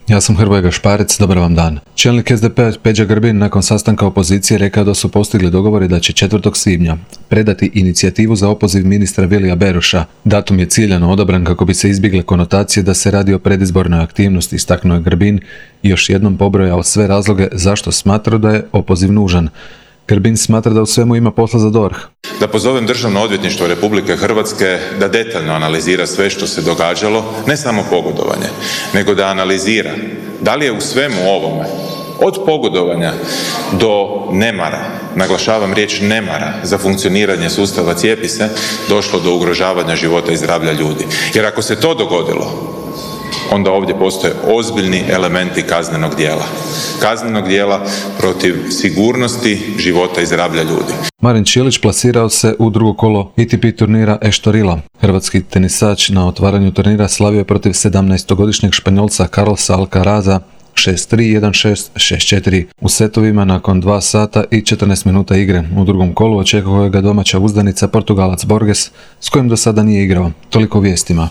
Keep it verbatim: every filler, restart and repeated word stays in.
Ja sam Hrvoje Gašparec, dobar vam dan. Čelnik es de pe Peđa Grbin nakon sastanka opozicije rekao da su postigli dogovor i da će četvrtog svibnja predati inicijativu za opoziv ministra Vilija Beroša. Datum je ciljano odabran kako bi se izbjegle konotacije da se radi o predizbornoj aktivnosti, istaknuo je Grbin i još jednom pobrojao sve razloge zašto smatra da je opoziv nužan. Grbin smatra da u svemu ima posla za D O R H. Da pozovem Državno odvjetništvo Republike Hrvatske da detaljno analizira sve što se događalo, ne samo pogodovanje, nego da analizira da li je u svemu ovome, od pogodovanja do nemara, naglašavam riječ nemara za funkcioniranje sustava Cijepi se, došlo do ugrožavanja života i zdravlja ljudi. Jer ako se to dogodilo, onda ovdje postoje ozbiljni elementi kaznenog djela. Kaznenog djela protiv sigurnosti, života i zdravlja ljudi. Marin Čilić plasirao se u drugo kolo A T P turnira Estorila. Hrvatski tenisač na otvaranju turnira slavio je protiv sedamnaestogodišnjeg Španjolca Carlosa Alcaraza šest tri, jedan šest, šest četiri u setovima nakon dva sata i četrnaest minuta igre. U drugom kolu očekuje ga domaća uzdanica Portugalac Borges s kojim do sada nije igrao. Toliko u vijestima.